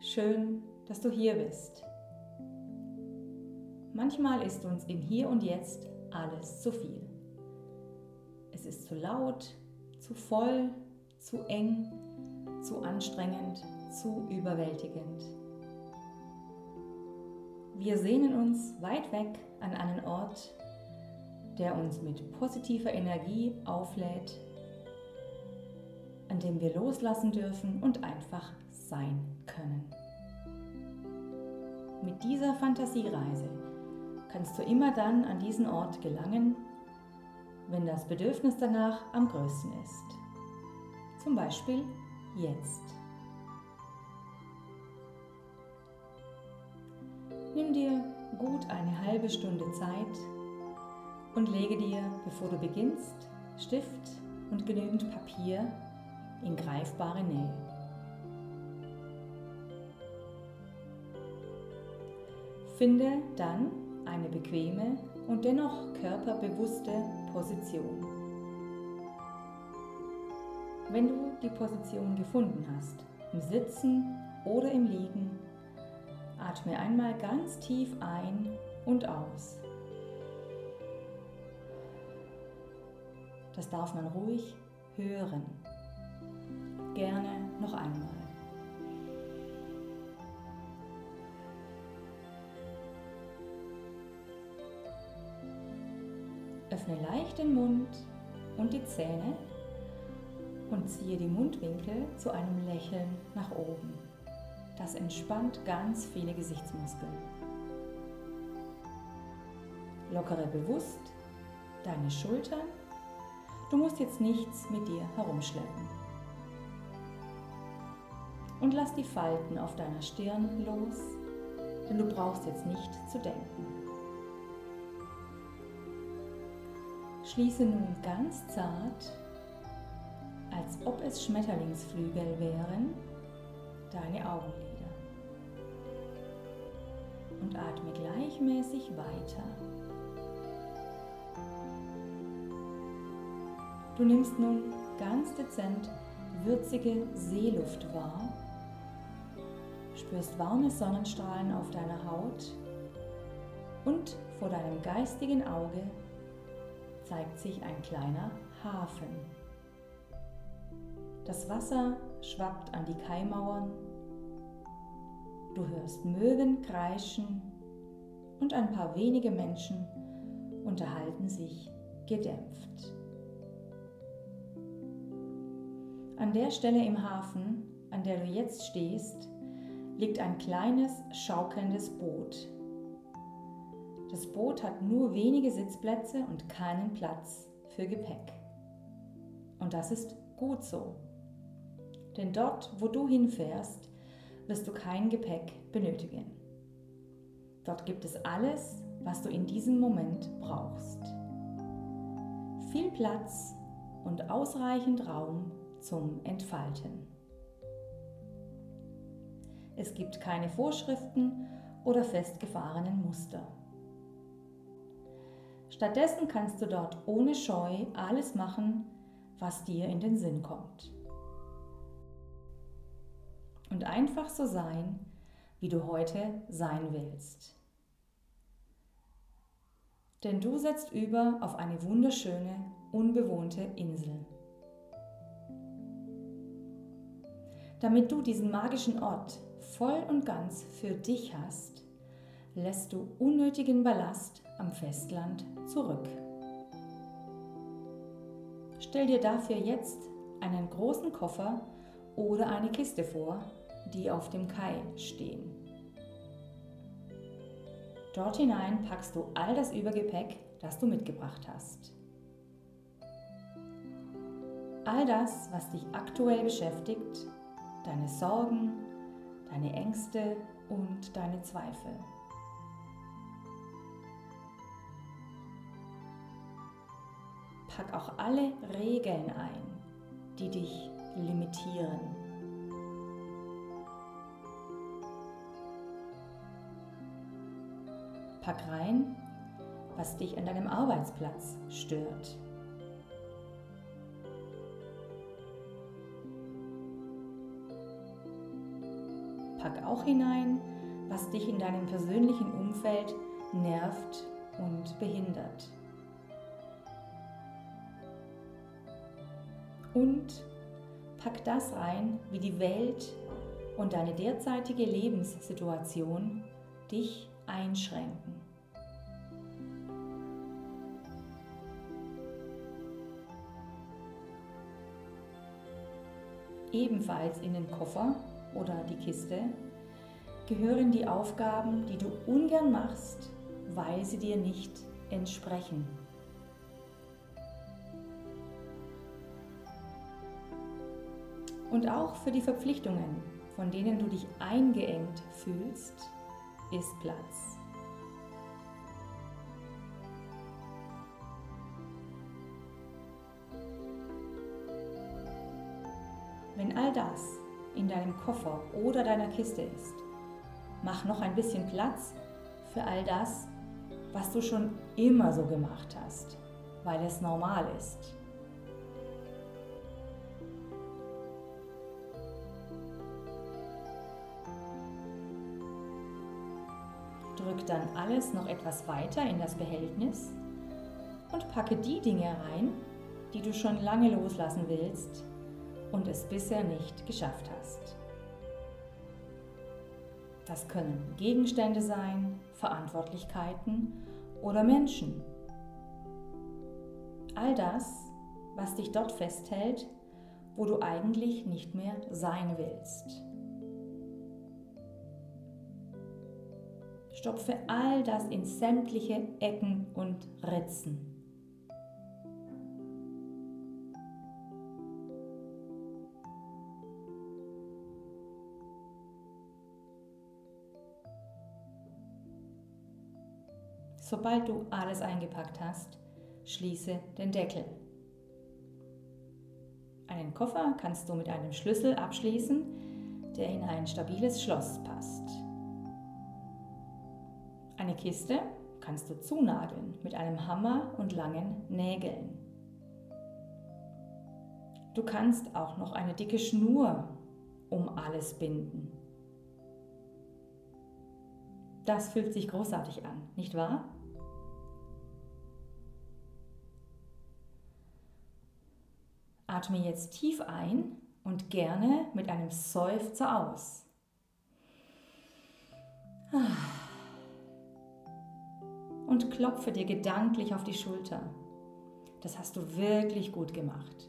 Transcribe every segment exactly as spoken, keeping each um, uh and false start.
Schön, dass du hier bist. Manchmal ist uns im Hier und Jetzt alles zu viel. Es ist zu laut, zu voll, zu eng, zu anstrengend, zu überwältigend. Wir sehnen uns weit weg an einen Ort, der uns mit positiver Energie auflädt, an dem wir loslassen dürfen und einfach sein können. Mit dieser Fantasiereise kannst du immer dann an diesen Ort gelangen, wenn das Bedürfnis danach am größten ist. Zum Beispiel jetzt. Nimm dir gut eine halbe Stunde Zeit und lege dir, bevor du beginnst, Stift und genügend Papier in greifbare Nähe. Finde dann eine bequeme und dennoch körperbewusste Position. Wenn du die Position gefunden hast, im Sitzen oder im Liegen, atme einmal ganz tief ein und aus. Das darf man ruhig hören. Gerne noch einmal. Öffne leicht den Mund und die Zähne und ziehe die Mundwinkel zu einem Lächeln nach oben. Das entspannt ganz viele Gesichtsmuskeln. Lockere bewusst deine Schultern. Du musst jetzt nichts mit dir herumschleppen. Und lass die Falten auf deiner Stirn los, denn du brauchst jetzt nicht zu denken. Schließe nun ganz zart, als ob es Schmetterlingsflügel wären, deine Augenlider. Und atme gleichmäßig weiter. Du nimmst nun ganz dezent würzige Seeluft wahr, spürst warme Sonnenstrahlen auf deiner Haut und vor deinem geistigen Auge zeigt sich ein kleiner Hafen. Das Wasser schwappt an die Kaimauern, du hörst Möwen kreischen und ein paar wenige Menschen unterhalten sich gedämpft. An der Stelle im Hafen, an der du jetzt stehst, liegt ein kleines, schaukelndes Boot. Das Boot hat nur wenige Sitzplätze und keinen Platz für Gepäck. Und das ist gut so. Denn dort, wo du hinfährst, wirst du kein Gepäck benötigen. Dort gibt es alles, was du in diesem Moment brauchst. Viel Platz und ausreichend Raum zum Entfalten. Es gibt keine Vorschriften oder festgefahrenen Muster. Stattdessen kannst du dort ohne Scheu alles machen, was dir in den Sinn kommt. Und einfach so sein, wie du heute sein willst. Denn du setzt über auf eine wunderschöne, unbewohnte Insel. Damit du diesen magischen Ort voll und ganz für dich hast, lässt du unnötigen Ballast am Festland zurück. Stell dir dafür jetzt einen großen Koffer oder eine Kiste vor, die auf dem Kai stehen. Dort hinein packst du all das Übergepäck, das du mitgebracht hast. All das, was dich aktuell beschäftigt, deine Sorgen, deine Ängste und deine Zweifel. Pack auch alle Regeln ein, die dich limitieren. Pack rein, was dich an deinem Arbeitsplatz stört. pack auch hinein, was dich in deinem persönlichen Umfeld nervt und behindert. Und pack das rein, wie die Welt und deine derzeitige Lebenssituation dich einschränken. Ebenfalls in den Koffer oder die Kiste gehören die Aufgaben, die du ungern machst, weil sie dir nicht entsprechen. Und auch für die Verpflichtungen, von denen du dich eingeengt fühlst, ist Platz. Wenn all das in deinem Koffer oder deiner Kiste ist, mach noch ein bisschen Platz für all das, was du schon immer so gemacht hast, weil es normal ist. Drück dann alles noch etwas weiter in das Behältnis und packe die Dinge rein, die du schon lange loslassen willst und es bisher nicht geschafft hast. Das können Gegenstände sein, Verantwortlichkeiten oder Menschen. All das, was dich dort festhält, wo du eigentlich nicht mehr sein willst. Stopfe all das in sämtliche Ecken und Ritzen. Sobald du alles eingepackt hast, schließe den Deckel. Einen Koffer kannst du mit einem Schlüssel abschließen, der in ein stabiles Schloss passt. Eine Kiste kannst du zunageln mit einem Hammer und langen Nägeln. Du kannst auch noch eine dicke Schnur um alles binden. Das fühlt sich großartig an, nicht wahr? Atme jetzt tief ein und gerne mit einem Seufzer aus. Und klopfe dir gedanklich auf die Schulter. Das hast du wirklich gut gemacht.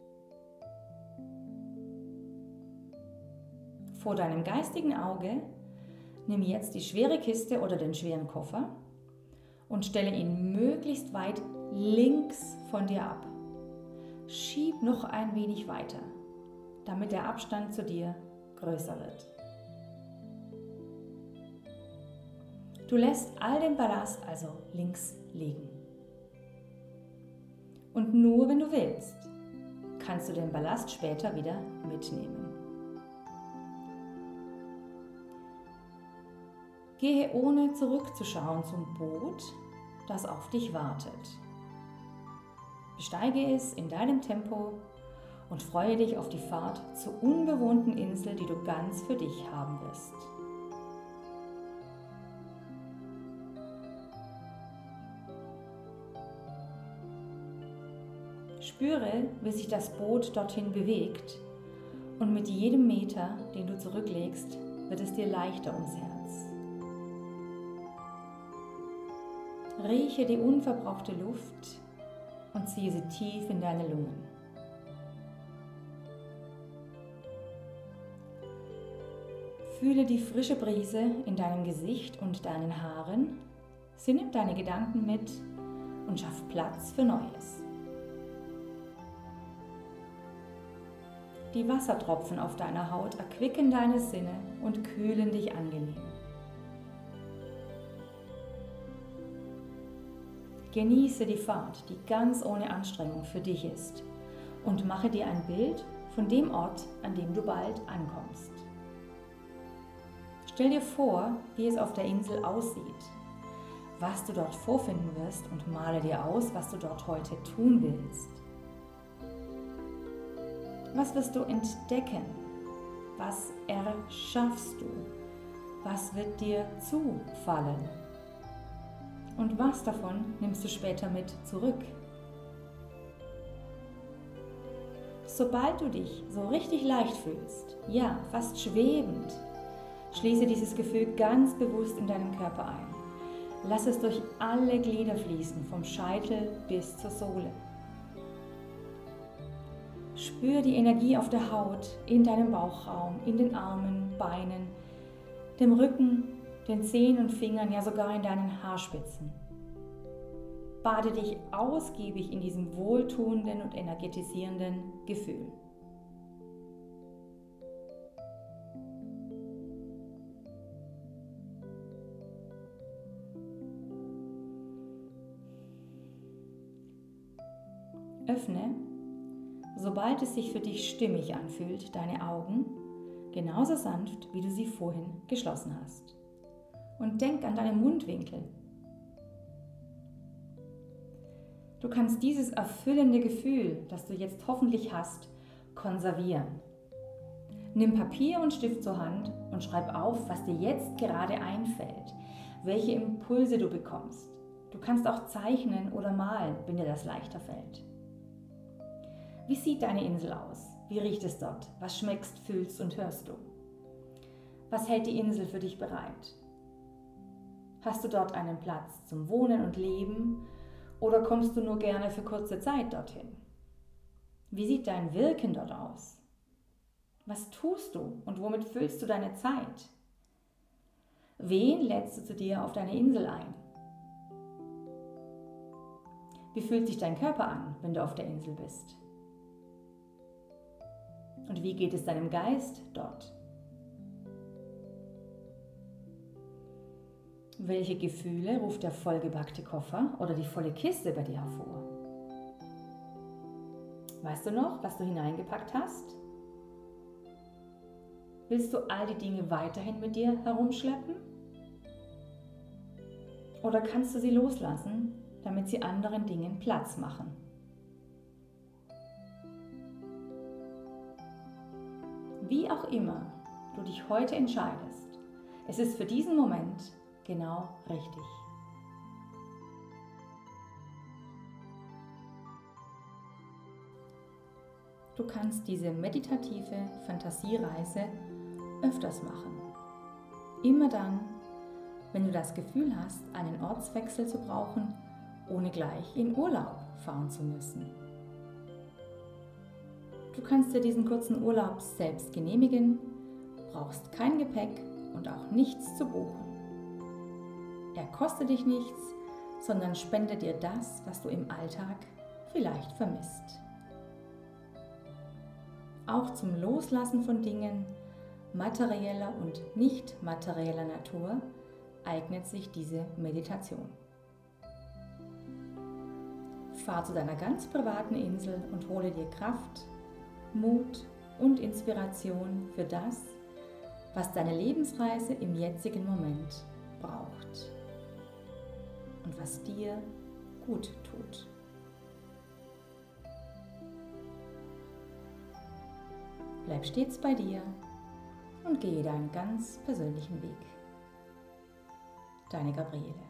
Vor deinem geistigen Auge nimm jetzt die schwere Kiste oder den schweren Koffer und stelle ihn möglichst weit links von dir ab. Schieb noch ein wenig weiter, damit der Abstand zu dir größer wird. Du lässt all den Ballast also links liegen. Und nur wenn du willst, kannst du den Ballast später wieder mitnehmen. Gehe ohne zurückzuschauen zum Boot, das auf dich wartet. Besteige es in deinem Tempo und freue dich auf die Fahrt zur unbewohnten Insel, die du ganz für dich haben wirst. Spüre, wie sich das Boot dorthin bewegt und mit jedem Meter, den du zurücklegst, wird es dir leichter ums Herz. Rieche die unverbrauchte Luft und ziehe sie tief in deine Lungen. Fühle die frische Brise in deinem Gesicht und deinen Haaren. Sie nimmt deine Gedanken mit und schafft Platz für Neues. Die Wassertropfen auf deiner Haut erquicken deine Sinne und kühlen dich angenehm. Genieße die Fahrt, die ganz ohne Anstrengung für dich ist, und mache dir ein Bild von dem Ort, an dem du bald ankommst. Stell dir vor, wie es auf der Insel aussieht, was du dort vorfinden wirst und male dir aus, was du dort heute tun willst. Was wirst du entdecken? Was erschaffst du? Was wird dir zufallen? Und was davon nimmst du später mit zurück? Sobald du dich so richtig leicht fühlst, ja, fast schwebend, schließe dieses Gefühl ganz bewusst in deinen Körper ein. Lass es durch alle Glieder fließen, vom Scheitel bis zur Sohle. Spür die Energie auf der Haut, in deinem Bauchraum, in den Armen, Beinen, dem Rücken, den Zehen und Fingern, ja sogar in deinen Haarspitzen. Bade dich ausgiebig in diesem wohltuenden und energetisierenden Gefühl. Öffne, sobald es sich für dich stimmig anfühlt, deine Augen, genauso sanft, wie du sie vorhin geschlossen hast. Und denk an deine Mundwinkel. Du kannst dieses erfüllende Gefühl, das du jetzt hoffentlich hast, konservieren. Nimm Papier und Stift zur Hand und schreib auf, was dir jetzt gerade einfällt, welche Impulse du bekommst. Du kannst auch zeichnen oder malen, wenn dir das leichter fällt. Wie sieht deine Insel aus? Wie riecht es dort? Was schmeckst, fühlst und hörst du? Was hält die Insel für dich bereit? Hast du dort einen Platz zum Wohnen und Leben oder kommst du nur gerne für kurze Zeit dorthin? Wie sieht dein Wirken dort aus? Was tust du und womit füllst du deine Zeit? Wen lädst du zu dir auf deine Insel ein? Wie fühlt sich dein Körper an, wenn du auf der Insel bist? Und wie geht es deinem Geist dort? Welche Gefühle ruft der vollgepackte Koffer oder die volle Kiste bei dir hervor? Weißt du noch, was du hineingepackt hast? Willst du all die Dinge weiterhin mit dir herumschleppen? Oder kannst du sie loslassen, damit sie anderen Dingen Platz machen? Wie auch immer du dich heute entscheidest, es ist für diesen Moment genau richtig. Du kannst diese meditative Fantasiereise öfters machen. Immer dann, wenn du das Gefühl hast, einen Ortswechsel zu brauchen, ohne gleich in Urlaub fahren zu müssen. Du kannst dir diesen kurzen Urlaub selbst genehmigen, brauchst kein Gepäck und auch nichts zu buchen. Er kostet dich nichts, sondern spendet dir das, was du im Alltag vielleicht vermisst. Auch zum Loslassen von Dingen materieller und nicht materieller Natur eignet sich diese Meditation. Fahr zu deiner ganz privaten Insel und hole dir Kraft, Mut und Inspiration für das, was deine Lebensreise im jetzigen Moment braucht und was dir gut tut. Bleib stets bei dir und gehe deinen ganz persönlichen Weg. Deine Gabriele.